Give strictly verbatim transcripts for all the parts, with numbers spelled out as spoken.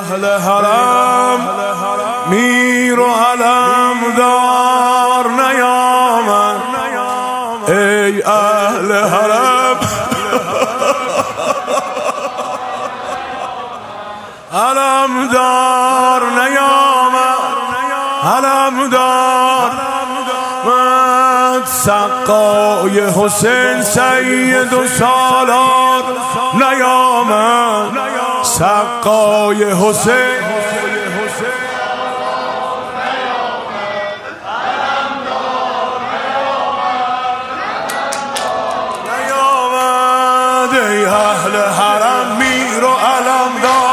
اهل حرم میر و علمدار نیامد، ای اهل حرم علمدار نیامد، علمدار سقای حسین سید و سالار نیامد، سقای حسین نیامد، ای اهل حرم میر و علمدار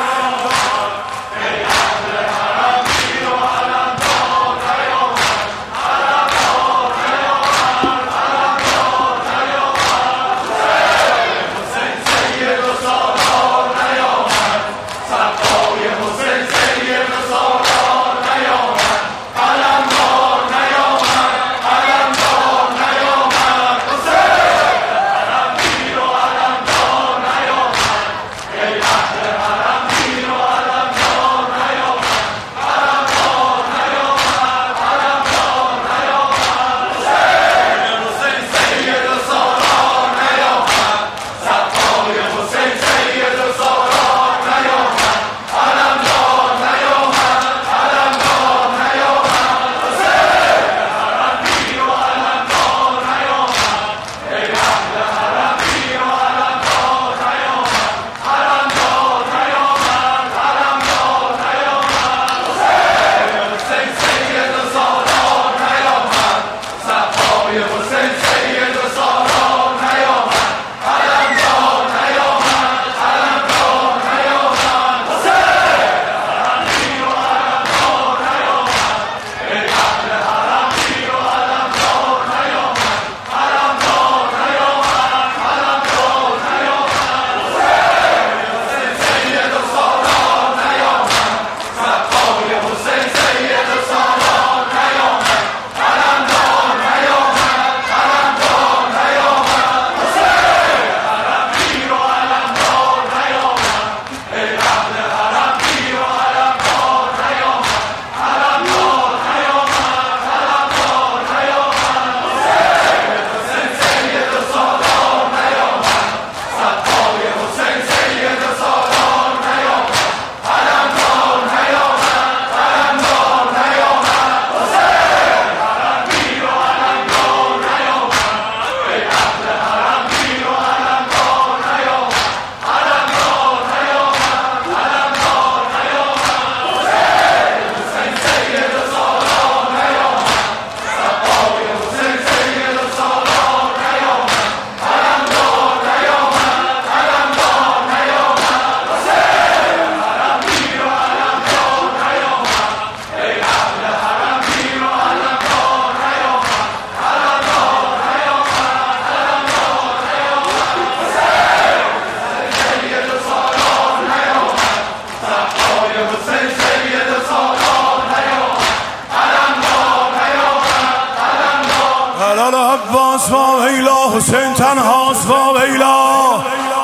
عباس و ویلا، حسین تنهاست و ویلا،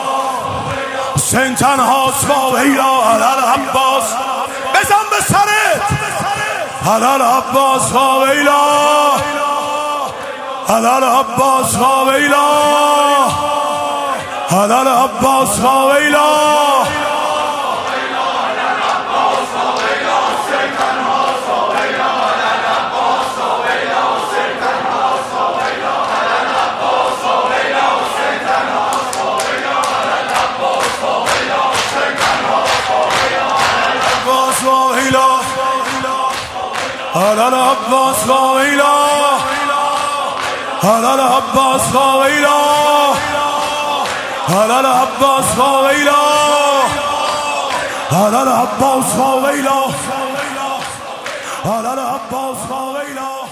حسین تنهاست و ویلا، علل عباس بزن به سرت، علل عباس و ویلا، علل عباس و ویلا، علل عباس و ویلا. علل عباس و ویلا، علل عباس و ویلا، علل عباس و ویلا، علل عباس و ویلا، علل عباس و ویلا.